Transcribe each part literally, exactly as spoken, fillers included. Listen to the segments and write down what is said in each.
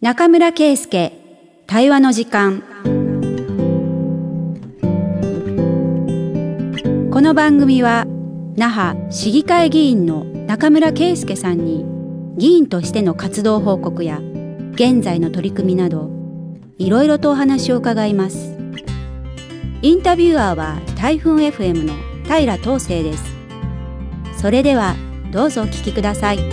中村圭介対話の時間。この番組は那覇市議会議員の中村圭介さんに議員としての活動報告や現在の取り組みなどいろいろとお話を伺います。インタビュアーは台風 エフエム の平東成です。それではどうぞお聞きください。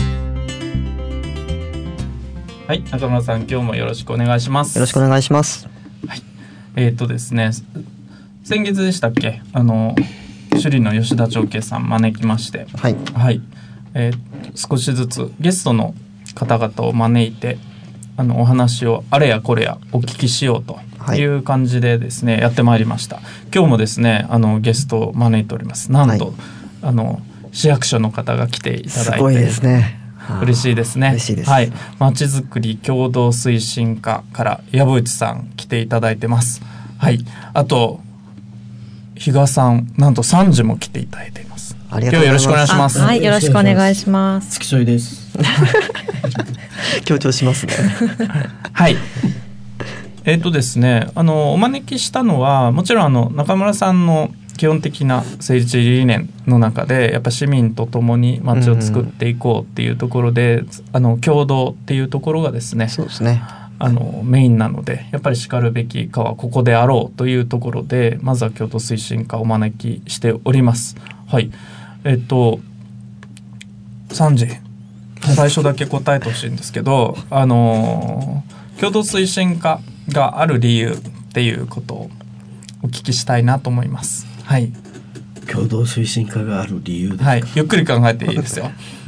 はい、中村さん、今日もよろしくお願いします。 よろしくお願いします。 はい、えーとですね、先月でしたっけ、あの首里の吉田長慶さん招きまして、 はい、 はい、えー、少しずつゲストの方々を招いて、あのお話をあれやこれやお聞きしようという感じでですね、はい、やってまいりました。今日もですね、あのゲストを招いております。なんと、はい、あの市役所の方が来ていただいて、 すごいですね。 嬉しいですね。 嬉しいです。 はい、まちづくり共同推進課から藪内さん来ていただいてます。はい、あと比嘉さん、なんとさんじも来ていただいています。 ありがとうございます。 今日よろしくお願いします。 はい、よろしくお願いします。 付き添いです。 強調しますね。 はい。えっとですね、あのお招きしたのはもちろんあの中村さんの基本的な政治理念の中でやっぱ市民と共に街を作っていこうっていうところで、うん、あの共同っていうところがですね、 そうですね、 あのメインなので、やっぱりしかるべき課はここであろうというところで、まずは共同推進課をお招きしております。はい、えっとさんじ最初だけ答えてほしいんですけど、あの共同推進課がある理由っていうことをお聞きしたいなと思います。はい、 共同推進課がある理由ですか。 はい、ゆっくり考えていいですよ。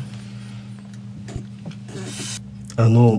あの、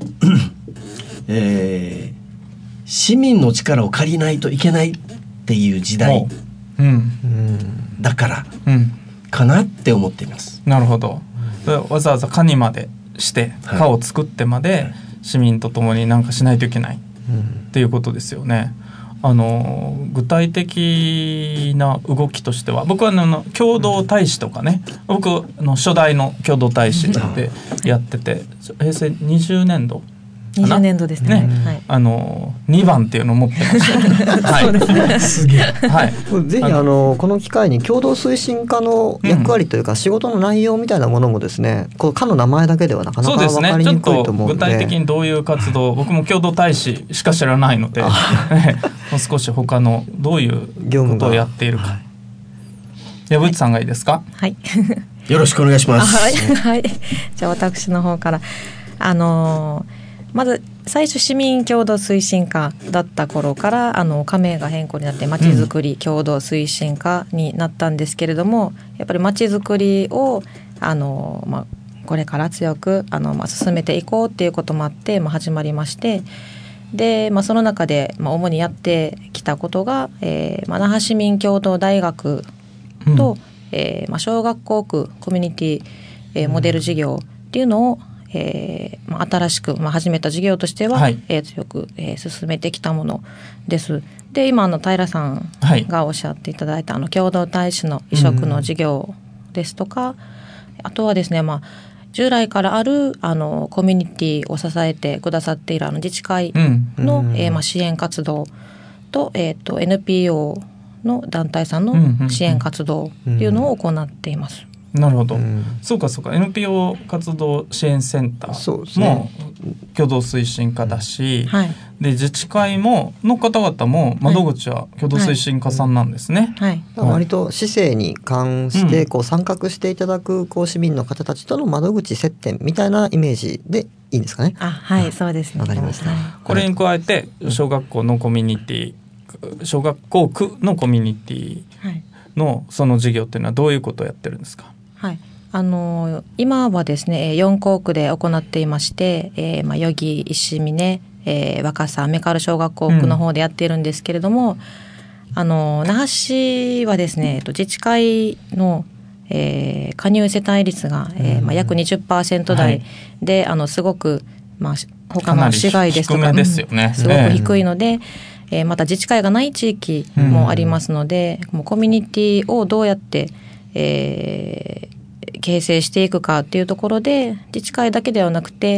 えー、市民の力を借りないといけないっていう時代、うん、だからかなって思っています。 なるほど。わざわざ課にまでして課を作ってまで市民と共に何かしないといけないっていうことですよね。あの具体的な動きとしては、僕はあの共同大使とかね、僕の初代の共同大使でやってて、平成にじゅうねんどにじゅうねんどですね、 ね、はい、あのにばんっていうのを持ってました、はい、 そうですね、 すげえ、 はい、 ぜひあのこの機会に共同推進課の役割というか、うん、仕事の内容みたいなものもですね、この課の名前だけではなかなか分かりにくいと思うので、 具体的にどういう活動、僕も共同大使しか知らないのでもう少し他のどういうことをやっているか、藪内さんがいいですか。 はいよろしくお願いします。 はい、はい、じゃあ私の方からあのーまず最初市民共同推進課だった頃からあの加盟が変更になってまちづくり共同推進課になったんですけれども、やっぱりまちづくりをあの、まあ、これから強くあの、まあ、進めていこうっていうこともあって、まあ、始まりまして、で、まあ、その中で、まあ、主にやってきたことが、えーまあ、那覇市民共同大学と、うんえーまあ、小学校区コミュニティ、えー、モデル事業っていうのをえーまあ、新しく、まあ、始めた事業としては、はいえー、強く、えー、進めてきたものです。で今の平さんがおっしゃっていただいた、はい、あの共同大使の移植の事業ですとか、うん、あとはですね、まあ、従来からあるあのコミュニティを支えてくださっているあの自治会の、うんえーまあ、支援活動と、えー、と エヌピーオー の団体さんの支援活動っていうのを行っています。 なるほど、うん、そうかそうか エヌピーオー 活動支援センターも共同推進課だし、はい、で自治会もの方々も窓口は共同推進課さんなんですね、 はいはいはい、割と市政に関してこう参画していただくこう市民の方たちとの窓口接点みたいなイメージでいいんですかね。 あ、はい、そうですね。 わかりました、はい、 これに加えて小学校のコミュニティ小学校区のコミュニティのその事業っていうのはどういうことをやってるんですか。 はい、あの今はですねよん校区で行っていまして、えーまあ、余木石峰、えー、若狭メカル小学校区の方でやっているんですけれども、うん、あの那覇市はですね自治会の、えー、加入世帯率が、えーまあ、約 にじゅっパーセント 台で、はい、あのすごく、まあ、他の市街ですとか低めですよね、 すごく低いので、えー、また自治会がない地域もありますので、うん、もうコミュニティをどうやってえー、形成していくかっていうところで自治会だけではなくて、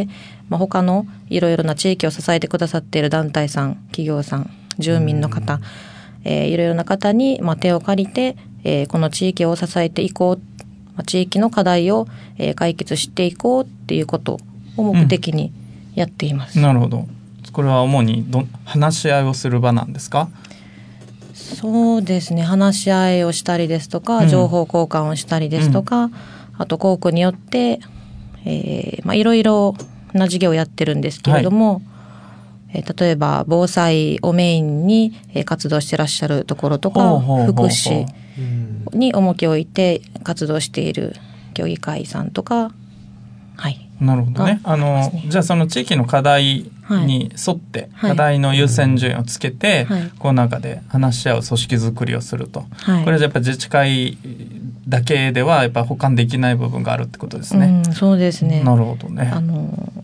まあ、他のいろいろな地域を支えてくださっている団体さん、企業さん、住民の方、えー、いろいろな方に、まあ、手を借りて、えー、この地域を支えていこう、まあ、地域の課題を、えー、解決していこうっていうことを目的にやっています。 うん、なるほど。これは主にど話し合いをする場なんですか？ そうですね、話し合いをしたりですとか、情報交換をしたりですとか、うん、あと校区によって、えーまあ、いろいろな事業をやってるんですけれども、はい、えー、例えば防災をメインに活動してらっしゃるところとか、福祉に重きを置いて活動している協議会さんとか、はい、 なるほどね。あの、じゃあその地域の課題に沿って、はい、課題の優先順位をつけて、はい、この中で話し合う組織づくりをすると、はい、これじゃやっぱ自治会だけではやっぱ補完できない部分があるってことですね。 うん、そうですね。 なるほどね。 あの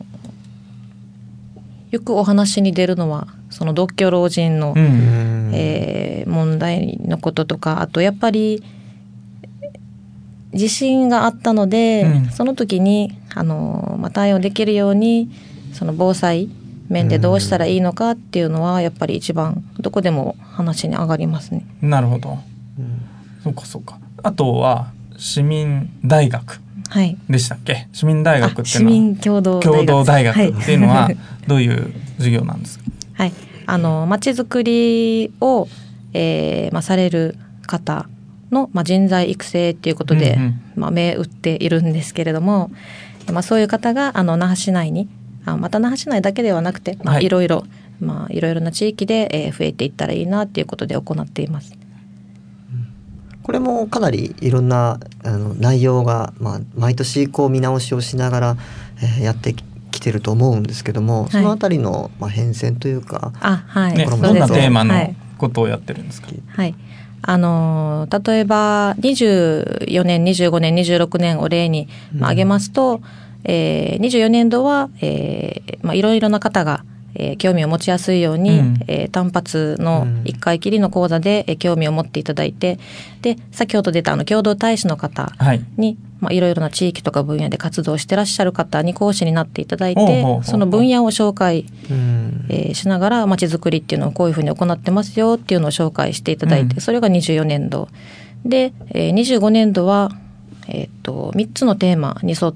よくお話に出るのはその独居老人の、うん、えー、問題のこととか、あとやっぱり地震があったので、うん、その時にあの、まあ、対応できるようにその防災面でどうしたらいいのかっていうのはやっぱり一番どこでも話に上がりますね。 なるほど、うん、そうかそうか。あとは市民大学でしたっけ？はい、市民大学っていうのは市民共同大学、 共同大学っていうのはどういう授業なんですか？ はい、あのまちづくりを、えーまあ、される方の、まあ、人材育成っていうことで、うんうん、まあ、銘打っているんですけれども、まあ、そういう方があの那覇市内に、あまた那覇市内だけではなくて、まあ、いろいろ、まあ、いろいろな地域で、えー、増えていったらいいなっていうことで行っています。 これもかなりいろんなあの内容が、まあ、毎年こう見直しをしながら、えー、やってきてると思うんですけども、はい、そのあたりの、まあ、変遷というか、 あ、はい、 ね、どんなテーマのことをやってるんですか？ はい、あの例えばにじゅうよねんにじゅうごねんにじゅうろくねんを例に、まあ、挙げますと、うん、えー、にじゅうよねん度は、えーまあ、いろいろな方が、えー、興味を持ちやすいように、うん、えー、単発のいっかいきりの講座で、えー、興味を持っていただいて、で先ほど出たあの共同大使の方に、はい、まあ、いろいろな地域とか分野で活動してらっしゃる方に講師になっていただいて、おうほうほうほう、その分野を紹介、うん、えー、しながらまちづくりっていうのをこういうふうに行ってますよっていうのを紹介していただいて、うん、それがにじゅうよねん度で、えー、にじゅうごねん度は、えー、とみっつのテーマに沿って、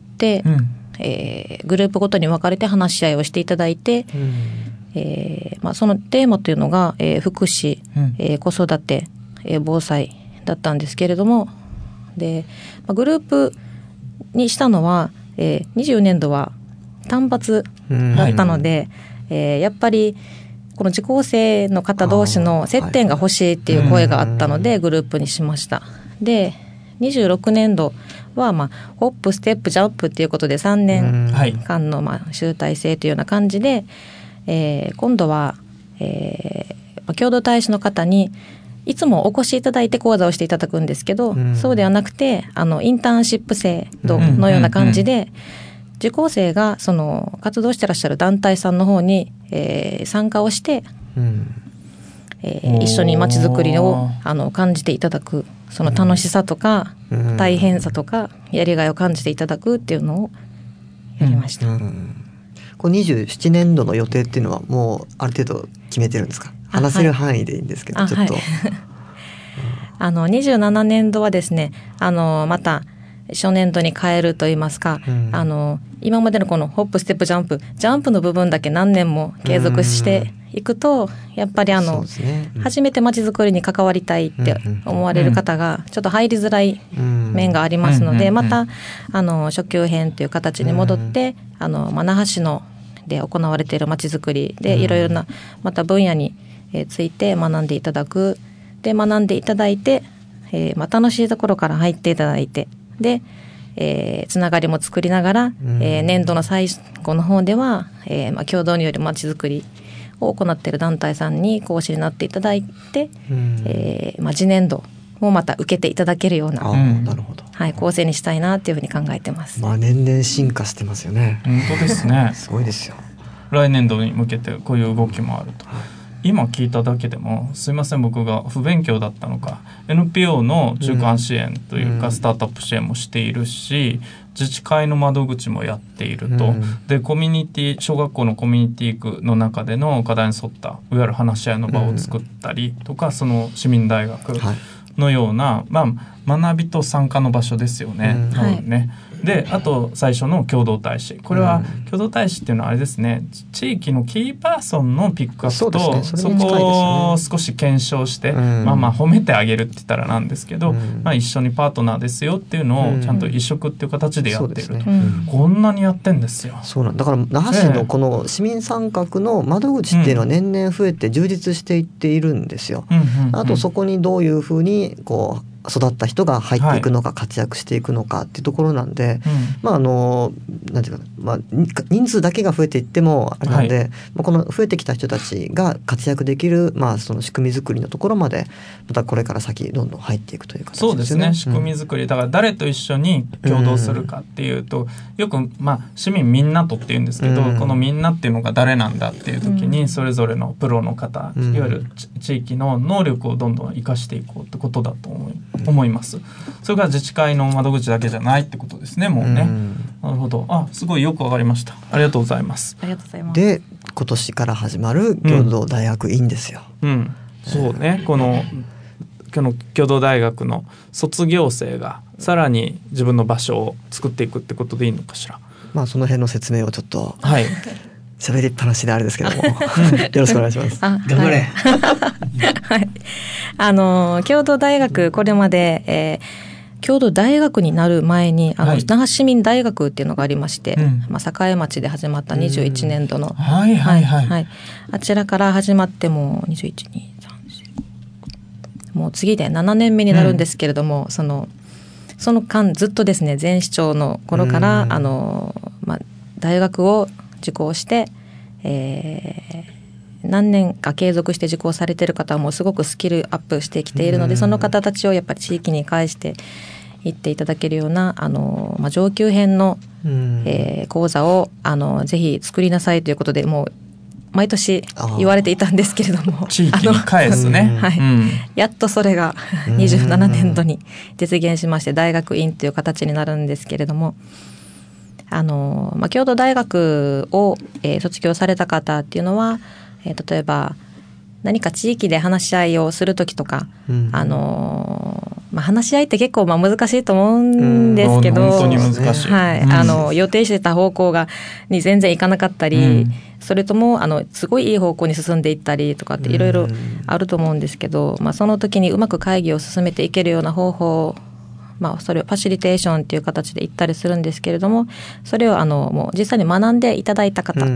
うん、えー、グループごとに分かれて話し合いをしていただいて、うん、えーまあ、そのテーマというのが、えー、福祉、うん、えー、子育て、えー、防災だったんですけれども、で、まあ、グループにしたのは、えー、にじゅうねん度は単発だったので、うん、えー、やっぱりこの受講生の方同士の接点が欲しいっていう声があったのでグループにしました。でにじゅうろくねん度は、まあ、ホップステップジャンプっていうことでさんねんかんの、まあ、集大成というような感じで、えー、今度は、えー、共同大使の方にいつもお越しいただいて講座をしていただくんですけど、うん、そうではなくてあのインターンシップ制度のような感じで、うんうんうん、受講生がその活動してらっしゃる団体さんの方に、えー、参加をして、うん、えー、一緒にまちづくりをあの感じていただく、その楽しさとか、うん、大変さとかやりがいを感じていただくっていうのをやりました。うんうん、 こうにじゅうななねん度の予定っていうのはもうある程度決めてるんですか？話せる範囲でいいんですけど、ちょっと、はい、 あのにじゅうななねん度はですね、あのまた初年度に変えるといいますか、うん、あの今までのこのホップステップジャンプジャンプの部分だけ何年も継続していくと、やっぱりあの、ね、うん、初めてまちづくりに関わりたいって思われる方がちょっと入りづらい面がありますので、またあの初級編という形に戻って、あの那覇市ので行われているまちづくりでいろいろなまた分野について学んでいただく、で学んでいただいて、えーまあ、楽しいところから入っていただいて、で、えー、つながりも作りながら、うん、えー、年度の最後の方では、えーまあ、共同によるまちづくりを行っている団体さんに講師になっていただいて、うん、えーまあ、次年度もまた受けていただけるような、 あ、なるほど、 はい、構成にしたいなというふうに考えてます。 まあ、年々進化してますよね。 本当ですね。 すごいですよ。 来年度に向けてこういう動きもあると。 今聞いただけでもすいません僕が不勉強だったのか エヌピーオー の中間支援というか、うん、スタートアップ支援もしているし自治会の窓口もやっていると、うん、でコミュニティ小学校のコミュニティ区の中での課題に沿ったいわゆる話し合いの場を作ったりとか、うん、その市民大学のような、はい、まあ、学びと参加の場所ですよね、うん、多分ね、はい、であと最初の共同大使これは共同大使っていうのはあれですね地域のキーパーソンのピックアップと そ,、ね そ, そこを少し検証して、うん、まあまあ褒めてあげるって言ったらなんですけど、うんまあ、一緒にパートナーですよっていうのをちゃんと移植っていう形でやってると、うんねうん、こんなにやってんですよ。 そうなんだから那覇市のこの市民参画の窓口っていうのは年々増えて充実していっているんですよ、うんうんうん、あとそこにどういうふうにこう育った人が入っていくのか、はい、活躍していくのかっていうところなんで、うんまああのなんていうか、まあ、人数だけが増えていってもあれなんで、はいまあ、この増えてきた人たちが活躍できる、まあ、その仕組み作りのところまでまたこれから先どんどん入っていくという形ですね。 そうですね仕組み作りだから誰と一緒に共同するかっていうと、うん、よく、まあ、市民みんなとっていうんですけど、うん、このみんなっていうのが誰なんだっていう時にそれぞれのプロの方、うん、いわゆる地域の能力をどんどん生かしていこうってことだと思います思います。それから自治会の窓口だけじゃないってことですねもうね、うん、なるほどあすごいよくわかりましたありがとうございますありがとうございます。 で今年から始まる共同大学院ですよ、 うんうん、そうねこのこの共同大学の卒業生がさらに自分の場所を作っていくってことでいいのかしら。 まあその辺の説明をちょっとはい喋りっぱなしであれですけどもよろしくお願いします。 頑張れはい、あの共同大学これまで、えー、共同大学になる前にあの、はい、那覇市民大学っていうのがありまして、うんまあ、栄町で始まったにじゅういちねんどの、 はいはいはいはい、あちらから始まってもにじゅういち、に、さん、よんもう次でななねんめになるんですけれども、うん、そのその間ずっとですね前市長の頃からあの、まあ、大学を受講して、えー、何年か継続して受講されている方もすごくスキルアップしてきているので、その方たちをやっぱり地域に返していっていただけるようなあの、まあ、上級編の、えー、講座をあのぜひ作りなさいということでもう毎年言われていたんですけれども地域に返すね、 はいうん、やっとそれがにじゅうななねんどに実現しまして大学院という形になるんですけれども、あの、まあ、共同大学を、えー、卒業された方っていうのは、えー、例えば何か地域で話し合いをするときとか、うん、あのまあ、話し合いって結構まあ難しいと思うんですけど、 うん、本当に難しい、 はい、あの予定してた方向がに全然いかなかったり、うん、それともあのすごいいい方向に進んでいったりとかっていろいろあると思うんですけど、まあ、その時にうまく会議を進めていけるような方法、まあ、それをファシリテーションっていう形で言ったりするんですけれども、それをあのもう実際に学んでいただいた方が、うん、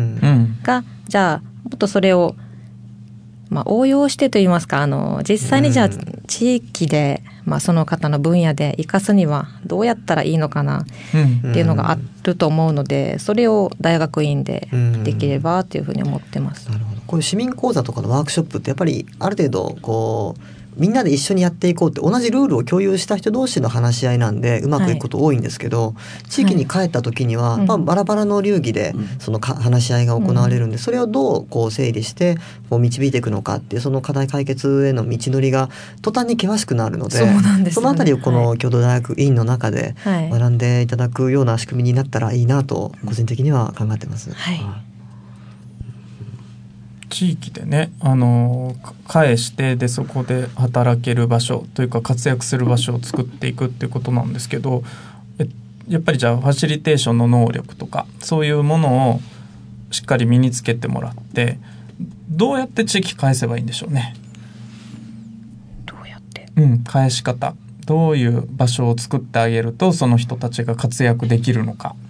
じゃあもっとそれをまあ、応用してといいますか、あの実際にじゃあ地域で、まあ、その方の分野で生かすにはどうやったらいいのかなっていうのがあると思うので、それを大学院でできればというふうに思ってます。 なるほど。こういう市民講座とかのワークショップってやっぱりある程度こうみんなで一緒にやっていこうって同じルールを共有した人同士の話し合いなんでうまくいくこと多いんですけど、はい、地域に帰った時には、はいまあ、バラバラの流儀でそのか話し合いが行われるんで、それをどうこう整理してこう導いていくのかっていうその課題解決への道のりが途端に険しくなるので、 そうなんですね、 そのあたりをこの共同大学院の中で学んでいただくような仕組みになったらいいなと個人的には考えてます。 はいはい地域でね、あの返してでそこで働ける場所というか活躍する場所を作っていくっていうことなんですけど、えやっぱりじゃあファシリテーションの能力とかそういうものをしっかり身につけてもらってどうやって地域返せばいいんでしょうね。 どうやって、 うん、返し方どういう場所を作ってあげるとその人たちが活躍できるのか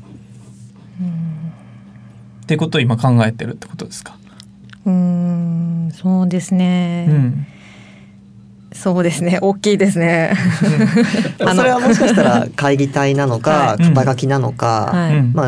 っていうことを今考えてるってことですか。 うーんそうですね、うん、そうですね大きいですねそれはもしかしたら会議体なのか、はい、肩書きなのか、はいまあ、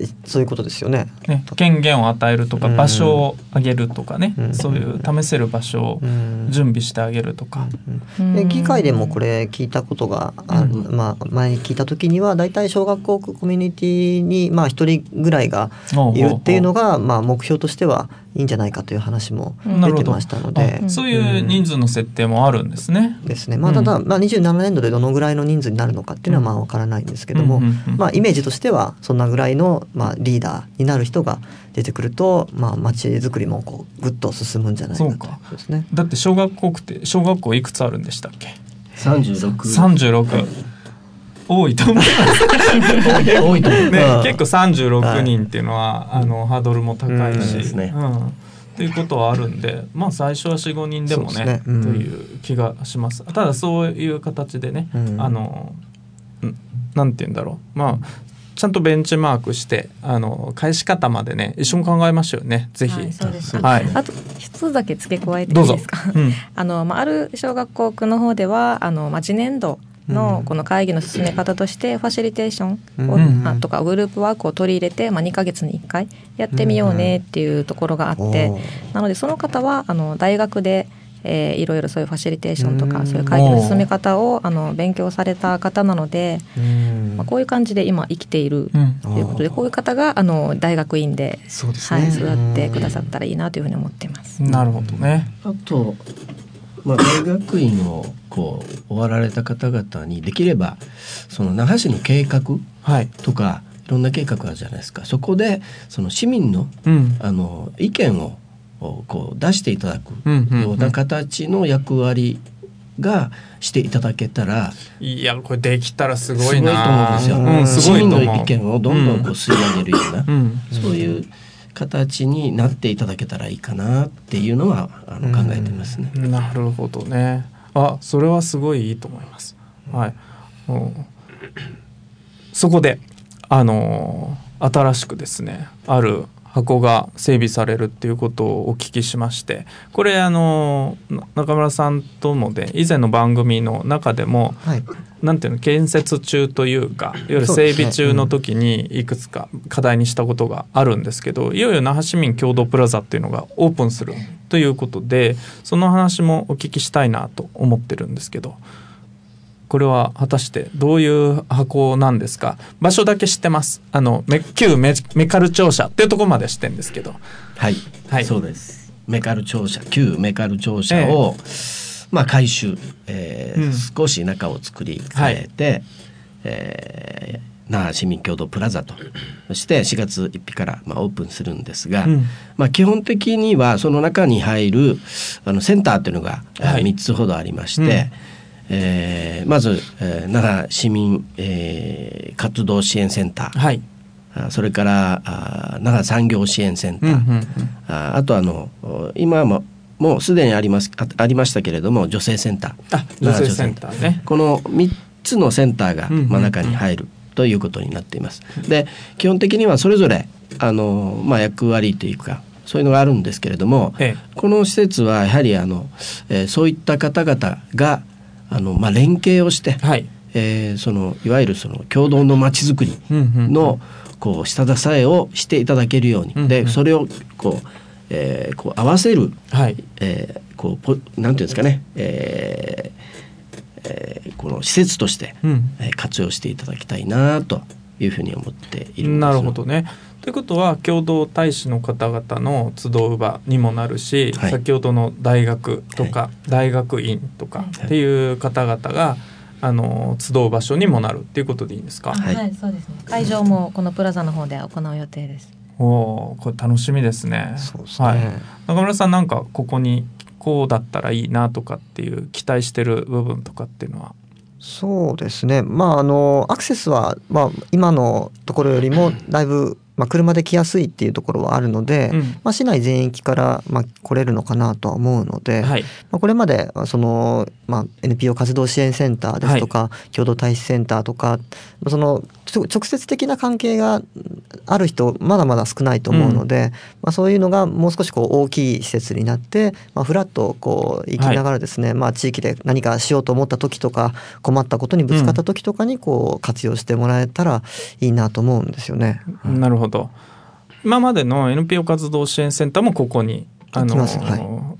そういうことですよね。 ね、権限を与えるとか場所をあげるとかね、うん、そういう試せる場所を準備してあげるとか、 うん、で議会でもこれ聞いたことがある、うん、まあ、前に聞いた時にはだいたい小学校コミュニティにまあひとりぐらいがいるっていうのがまあ目標としてはいいんじゃないかという話も出てましたので、 そういう人数の設定もあるんですね。 うん、ですね。まあ、ただ、まあ、にじゅうななねんどでどのぐらいの人数になるのかっていうのはまあ分からないんですけども、うんうんうんうん、まあ、イメージとしてはそんなぐらいのまあリーダーになる人が出てくると、まあ、街づくりもこうぐっと進むんじゃないかということですね。 だって小学校って小学校いくつあるんでしたっけ？ さんじゅうろく。 さんじゅうろく。多いと思います多いと思う、ね、結構さんじゅうろくにんっていうのは、はい、あのハードルも高いし、うんね、うん、っていうことはあるんで、まあ最初は よん、ごにんでも ね, ね、うん、という気がします。ただそういう形でね、うん、あのなんていうんだろう、まあちゃんとベンチマークしてあの返し方までね一緒に考えましょうね、ぜひ。はい、そうです。はい、 あと一つだけ付け加えていいですか？うん、あのまあ、ある小学校区の方ではあの、まあ、次年度のこの会議の進め方としてファシリテーションを、うん、とかグループワークを取り入れて、まあ、にかげつにいっかいやってみようねっていうところがあって、うん、なのでその方はあの大学で、えー、いろいろそういうファシリテーションとか、うん、そういう会議の進め方をあの勉強された方なので、うんまあ、こういう感じで今生きているということで、うん、こういう方があの大学院で、そうですね、はい、育ってくださったらいいなというふうに思っています。 なるほどね。 あとまあ、大学院をこう終わられた方々にできればその那覇市の計画とか、はい、いろんな計画あるじゃないですか。そこでその市民の、うん、あの意見をこう出していただくような形の役割がしていただけたら、 いやこれできたらすごいな、 すごいと思うんですよ、うん、すごいと思う。市民の意見をどんどんこう吸い上げるような、うん、そういう形になっていただけたらいいかなっていうのはあの考えてますね。 なるほどね。あ、それはすごいいいと思います。はい。うん、そこであの新しくですねある箱が整備されるっていうことをお聞きしまして、これあの中村さんともで以前の番組の中でも、はい、なんていうの建設中というかいわゆる整備中の時にいくつか課題にしたことがあるんですけど、いよいよ那覇市民共同プラザっていうのがオープンするということで、その話もお聞きしたいなと思ってるんですけど、これは果たしてどういう箱なんですか？場所だけ知ってます。あの旧 メ, メカル庁舎っていうところまで知ってるんですけど、 はい、はい、そうです。メカル庁舎、旧メカル庁舎を、えー、まあ改修、えーうん、少し中を作り変えて、はい、えー、那覇市民共同プラザとそしてしがつついたちからまあオープンするんですが、うん、まあ基本的にはその中に入るあのセンターというのがみっつほどありまして、はい、うん、えー、まず、えー、奈良市民、えー、活動支援センター、はい、あそれからあ奈良産業支援センター、うんうんうん、あ, あとあの今ももうすでにあります あ, ありましたけれども女性センター、 あ女性センターね、 このみっつのセンターが真ん中に入るということになっています。で基本的にはそれぞれあの、まあ、役割というかそういうのがあるんですけれども、ええ、この施設はやはりあの、えー、そういった方々があのまあ、連携をして、はい、えー、そのいわゆるその共同のまちづくりのこう下支えをしていただけるように、うんうん、でそれをこう、えー、こう合わせる、はい、えー、こうポなんていうんですかね、えーえー、この施設として、うん、えー、活用していただきたいなというふうに思っているんです。 なるほどね。ということは共同大使の方々の集う場にもなるし、はい、先ほどの大学とか、はい、大学院とかっていう方々があの集う場所にもなるっていうことでいいんですか？ はい、はい、そうですね。会場もこのプラザの方で行う予定です。 おー、これ楽しみですね。 そうですね。はい、 中村さんなんかここにこうだったらいいなとかっていう期待してる部分とかっていうのは？ そうですね、まあ、あのアクセスは、まあ、今のところよりもだいぶ、まあ、車で来やすいっていうところはあるので、うん、まあ、市内全域から、まあ、来れるのかなとは思うので、はい、まあ、これまでその、まあ、エヌピーオー 活動支援センターですとか、はい、共同大使センターとかその直接的な関係がある人まだまだ少ないと思うので、うん、まあ、そういうのがもう少しこう大きい施設になって、まあ、フラッとこう行きながらですね、はい、まあ、地域で何かしようと思った時とか困ったことにぶつかった時とかにこう活用してもらえたらいいなと思うんですよね。 うん、なるほど。 ど。今までの エヌピーオー 活動支援センターもここにあの、はい、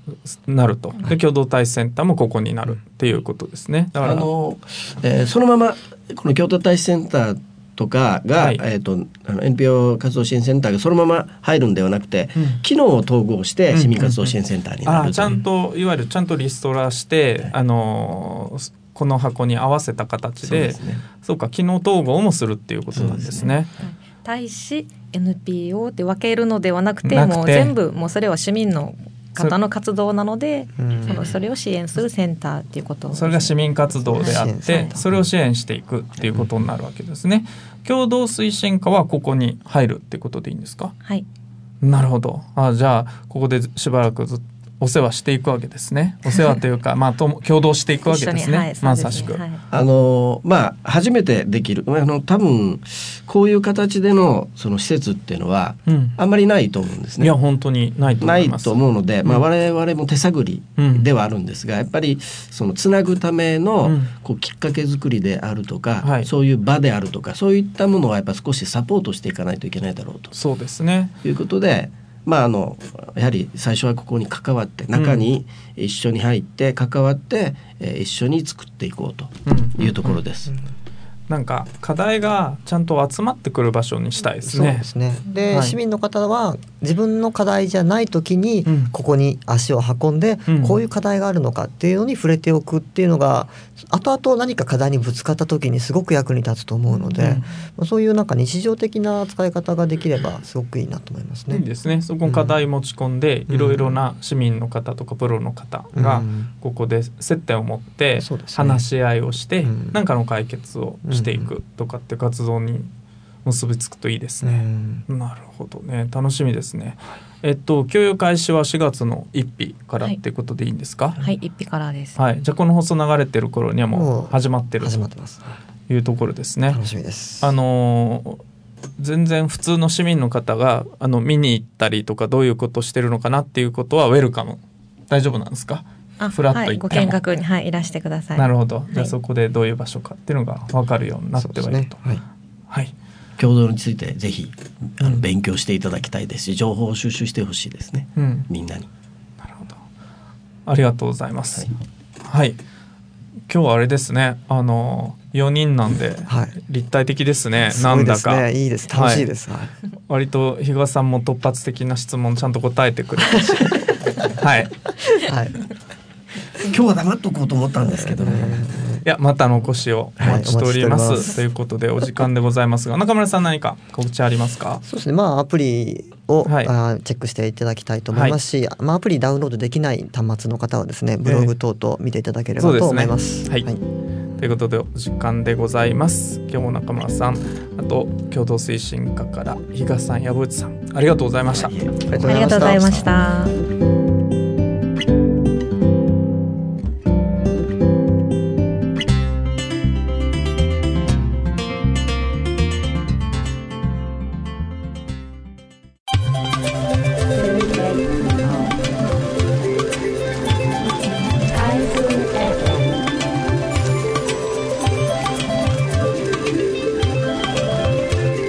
なると。で共同体センターもここになるっていうことですね。だからあの、えー、そのままこの共同体センターとかが、はい、えー、とあの エヌピーオー 活動支援センターがそのまま入るんではなくて、うん、機能を統合して市民活動支援センターになる、うんうん、 あちゃんといわゆるちゃんとリストラして、はい、あのこの箱に合わせた形で、そうですね、そうか機能統合もするっていうことなんですね。 対し エヌピーオー って分けるのではなくて、もう全部もうそれは市民の方の活動なので、そのそれを支援するセンターっていうことですね。 それが市民活動であって、はい、それを支援していくっていうことになるわけですね。共同推進課はここに入るってことでいいんですか？ はい。 なるほど。あじゃあここでしばらくずっとお世話していくわけですね。お世話というか、まあ、と共同していくわけですね。はい、まさしく、はい、 あのまあ初めてできるあの多分こういう形でのその施設っていうのは、うん、あんまりないと思うんですね。 いや本当にないと思います。 ないと思うので、うん、まあ、我々も手探りではあるんですが、うん、やっぱりそのつなぐための、うん、こうきっかけ作りであるとか、はい、そういう場であるとか、そういったものはやっぱ少しサポートしていかないといけないだろうと。 そうですね。 いうことで。まあ、あのやはり最初はここに関わって中に一緒に入って関わって、うん、えー、一緒に作っていこうというところです。 うんうんうん、なんか課題がちゃんと集まってくる場所にしたいですね。 そうですね。で、はい、市民の方は自分の課題じゃない時にここに足を運んで、うん、こういう課題があるのかっていうのに触れておくっていうのが後々何か課題にぶつかった時にすごく役に立つと思うので、うん、そういうなんか日常的な使い方ができればすごくいいなと思いますね。 いいですね。そこに課題持ち込んで、うん、いろいろな市民の方とかプロの方がここで接点を持って話し合いをして何かの解決をしていくとかって活動に結びつくといいですね。うん、なるほどね。楽しみですね。えっと共有開始はしがつのついたちからっていうことでいいんですか？ はい、はい、ついたちからです。 はい。じゃあこの放送流れてる頃にはもう始まってるというところですね。 楽しみです。 あの全然普通の市民の方があの見に行ったりとかどういうことをしてるのかなっていうことはウェルカム。大丈夫なんですか？フラッと行っても、はい、 ご見学に、はい、いらしてください。 なるほど。じゃあそこでどういう場所かっていうのが分かるようになってはいると。はい。はい。 共同についてぜひあの勉強していただきたいですし、情報を収集してほしいですね、うん、みんなに。 なるほど。ありがとうございます。はい。はい、今日はあれですね。あのよにんなんで立体的ですね。はい、なんだか。 すごいですね。いいです。楽しいです。はい、 割と比嘉さんも突発的な質問ちゃんと答えてくれるし。はい。はい。 今日は黙っとこうと思ったんですけどね。 いやまたのお越しをお待ちしております、はい、ますということでお時間でございますが、中村さん何か告知ありますか？ そうですね、まあアプリを、はい、あチェックしていただきたいと思いますし、はい、まあ、アプリダウンロードできない端末の方はですねブログ等々見ていただければと思います。 はい、はい、ということでお時間でございます。今日も中村さん、あと共同推進課から比嘉さん、籔内さん、ありがとうございました。 ありがとうございました。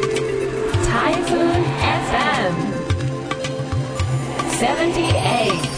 seventy-eight